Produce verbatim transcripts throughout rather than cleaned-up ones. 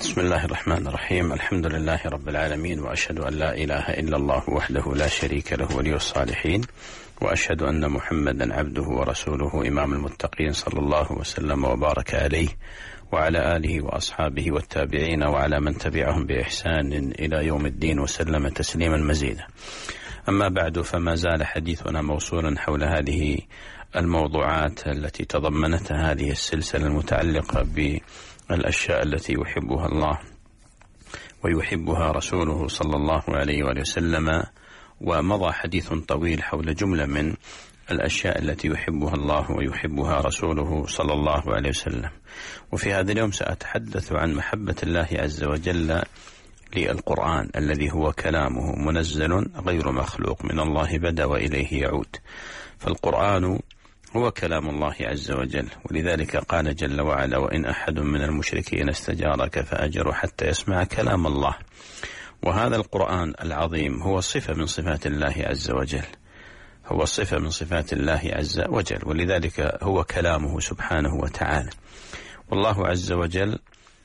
بسم الله الرحمن الرحيم. الحمد لله رب العالمين، وأشهد أن لا إله إلا الله وحده لا شريك له ولي الصالحين، وأشهد أن محمدا عبده ورسوله إمام المتقين، صلى الله وسلم وبارك عليه وعلى آله وأصحابه والتابعين وعلى من تبعهم بإحسان إلى يوم الدين، وسلم تسليما مزيدا. أما بعد، فما زال حديثنا موصولا حول هذه الموضوعات التي تضمنتها هذه السلسلة المتعلقة بالأشياء التي يحبها الله ويحبها رسوله صلى الله عليه وآله وسلم. ومضى حديث طويل حول جملة من الأشياء التي يحبها الله ويحبها رسوله صلى الله عليه وسلم. وفي هذا اليوم سأتحدث عن محبة الله عز وجل للقرآن الذي هو كلامه منزل غير مخلوق، من الله بدأ وإليه يعود. فالقرآن هو كلام الله عز وجل، ولذلك قال جل وعلا: وإن أحد من المشركين استجارك فأجره حتى يسمع كلام الله. وهذا القرآن العظيم هو صفة من صفات الله عز وجل، هو صفة من صفات الله عز وجل، ولذلك هو كلامه سبحانه وتعالى. والله عز وجل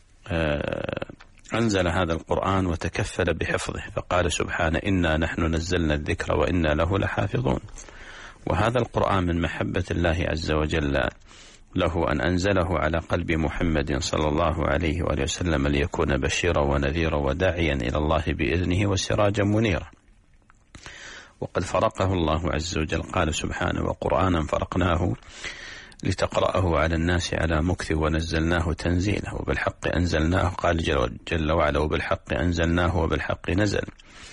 أنزل هذا القرآن وتكفل بحفظه، فقال سبحانه: إنا نحن نزلنا الذكر وإنا له لحافظون. وهذا القرآن من محبة الله عز وجل له أن أنزله على قلب محمد صلى الله عليه وآله وسلم ليكون بشيرا ونذيرا وداعيا إلى الله بإذنه وسراجا منيرا. وقد فرقه الله عز وجل، قال سبحانه: وقرآنا فرقناه لتقرأه على الناس على مكث ونزلناه تنزيلا وبالحق أنزلناه. قال جل وعلا: وبالحق أنزلناه وبالحق نزل.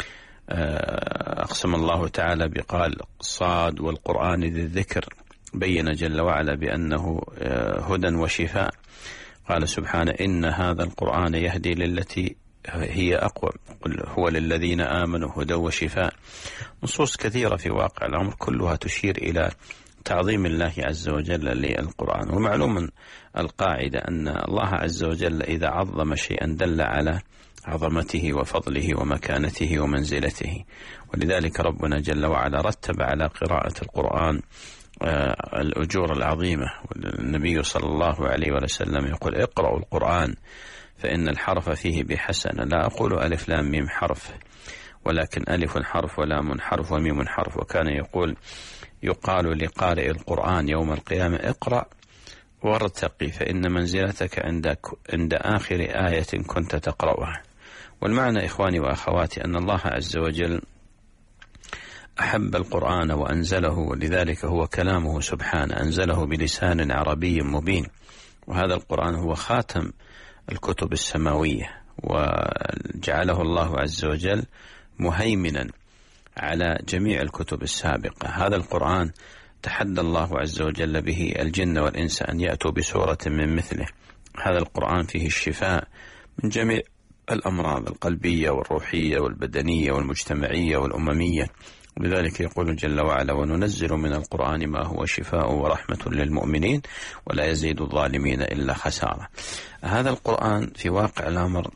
أقسم الله تعالى بقال صاد والقرآن ذي الذكر، بين جل وعلا بأنه هدى وشفاء. قال سبحانه: إن هذا القرآن يهدي للتي هي أقوى، قل هو للذين آمنوا هدى وشفاء. نصوص كثيرة في واقع الأمر كلها تشير إلى تعظيم الله عز وجل للقرآن. ومعلوم القاعدة أن الله عز وجل إذا عظم شيئا دل على عظمته وفضله ومكانته ومنزلته، ولذلك ربنا جل وعلا رتب على قراءة القرآن الأجور العظيمة. والنبي صلى الله عليه وسلم يقول: اقرأوا القرآن فإن الحرف فيه بحسنة. لا أقول ألف لام ميم حرف، ولكن ألف حرف ولام حرف وميم حرف. وكان يقول يقال لقارئ القرآن يوم القيامة: اقرأ وارتقي فإن منزلتك عند عند آخر آية كنت تقرأها. والمعنى إخواني وأخواتي أن الله عز وجل أحب القرآن وأنزله، ولذلك هو كلامه سبحانه، أنزله بلسان عربي مبين. وهذا القرآن هو خاتم الكتب السماوية، وجعله الله عز وجل مهيمنا على جميع الكتب السابقة. هذا القرآن تحدى الله عز وجل به الجن والإنس أن يأتوا بسورة من مثله. هذا القرآن فيه الشفاء من جميع الأمراض القلبية والروحية والبدنية والمجتمعية والأممية. ولذلك يقول جل وعلا: وننزل من القرآن ما هو شفاء ورحمة للمؤمنين ولا يزيد الظالمين إلا خسارة. هذا القرآن في واقع الأمر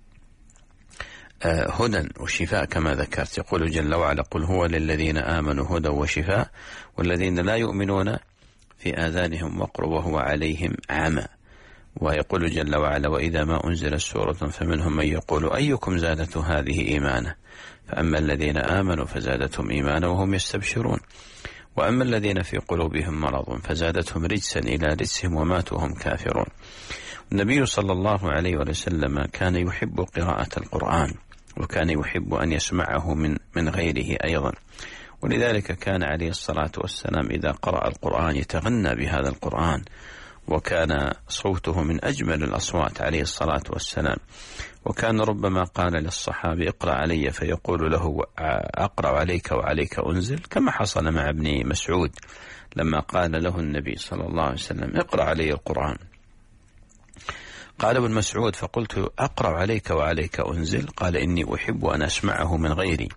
هدى وشفاء كما ذكرت. يقول جل وعلا: قل هو للذين آمنوا هدى وشفاء والذين لا يؤمنون في آذانهم وقر وهو عليهم عمى. ويقول جل وعلا: وإذا ما أنزلت سورة فمنهم من يقول أيكم زادته هذه إيمانا فأما الذين آمنوا فزادتهم إيمانا وهم يستبشرون وأما الذين في قلوبهم مرض فزادتهم رجسا إلى رجسهم وماتوا وهم كافرون. النبي صلى الله عليه وسلم كان يحب قراءة القرآن، وكان يحب أن يسمعه من من غيره أيضا. ولذلك كان عليه الصلاة والسلام إذا قرأ القرآن يتغنى بهذا القرآن، وكان صوته من أجمل الأصوات عليه الصلاة والسلام. وكان ربما قال للصحابة: اقرأ علي، فيقول له: أقرأ عليك وعليك أنزل، كما حصل مع ابن مسعود لما قال له النبي صلى الله عليه وسلم: اقرأ علي القرآن. قال ابن مسعود: فقلت: أقرأ عليك وعليك أنزل؟ قال: إني أحب أن أسمعه من غيري.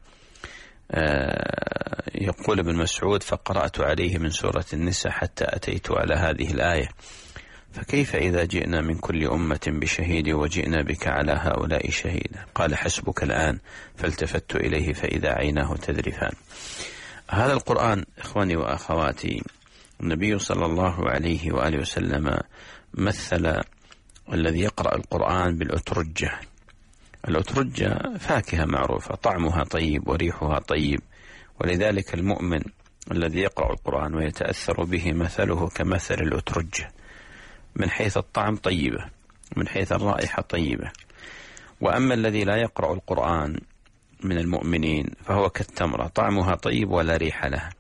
آه يقول ابن مسعود: فقرأت عليه من سورة النساء حتى أتيت على هذه الآية: فكيف إذا جئنا من كل أمة بشهيد وجئنا بك على هؤلاء شهيدا؟ قال: حسبك الآن. فالتفت إليه فإذا عيناه تذرفان. هذا القرآن إخواني وأخواتي، النبي صلى الله عليه وآله وسلم مثل الذي يقرأ القرآن بالأترجة. الأترجة فاكهة معروفة، طعمها طيب وريحها طيب، ولذلك المؤمن الذي يقرأ القرآن ويتأثر به مثله كمثل الأترجة، من حيث الطعم طيبة، من حيث الرائحة طيبة. وأما الذي لا يقرأ القرآن من المؤمنين فهو كالتمرة، طعمها طيب ولا ريح لها.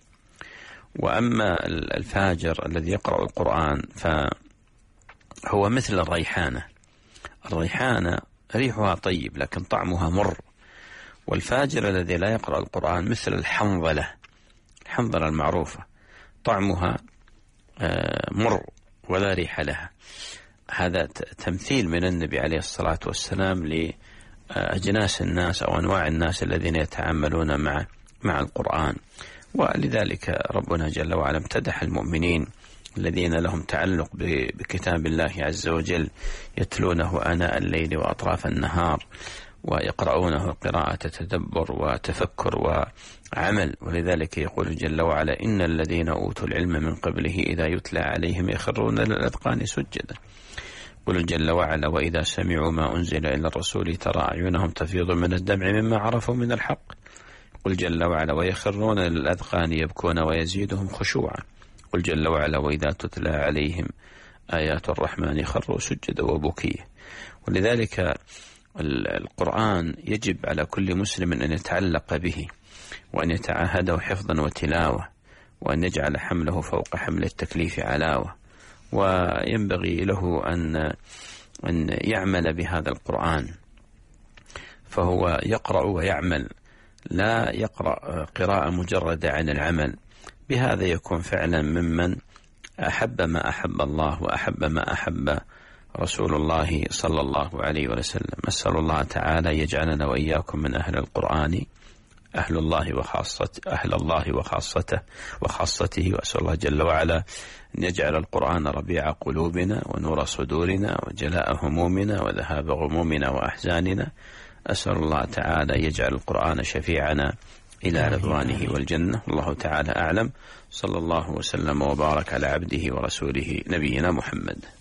وأما الفاجر الذي يقرأ القرآن فهو مثل الريحانة، الريحانة ريحها طيب لكن طعمها مر. والفاجر الذي لا يقرأ القرآن مثل الحنظلة، الحنظلة المعروفة، طعمها مر ولا ريح لها. هذا تمثيل من النبي عليه الصلاة والسلام لأجناس الناس أو أنواع الناس الذين يتعاملون مع مع القرآن. ولذلك ربنا جل وعلا امتدح المؤمنين الذين لهم تعلق بكتاب الله عز وجل، يتلونه آناء الليل وأطراف النهار، ويقرؤونه قراءة تدبر وتفكر وعمل. ولذلك يقول جل وعلا: إن الذين أوتوا العلم من قبله إذا يتلى عليهم يخرون للأذقان سجدا. قل جل وعلا: وإذا سمعوا ما أنزل إلى الرسول ترى أعينهم تفيض من الدمع مما عرفوا من الحق. قل جل وعلا: ويخرون للأذقان يبكون ويزيدهم خشوعا. قل جل وعلا: وإذا تتلى عليهم آيات الرحمن خروا سجدا وبكيا. ولذلك القرآن يجب على كل مسلم أن يتعلق به، وأن يتعاهده حفظا وتلاوة، وأن يجعل حمله فوق حمل التكليف علاوة. وينبغي له أن أن يعمل بهذا القرآن، فهو يقرأ ويعمل، لا يقرأ قراءة مجردة عن العمل. بهذا يكون فعلا ممن أحب ما أحب الله وأحب ما أحب رسول الله صلى الله عليه وسلم. أسأل الله تعالى يجعلنا وإياكم من أهل القرآن، أهل الله وخاصته أهل الله وخاصته وخاصته وأسأل الله جل وعلا أن يجعل القرآن ربيع قلوبنا ونور صدورنا وجلاء همومنا وذهاب غمومنا وأحزاننا. أسأل الله تعالى يجعل القرآن شفيعنا إلى رضوانه والجنة. الله تعالى أعلم. صلى الله وسلم وبارك على عبده ورسوله نبينا محمد.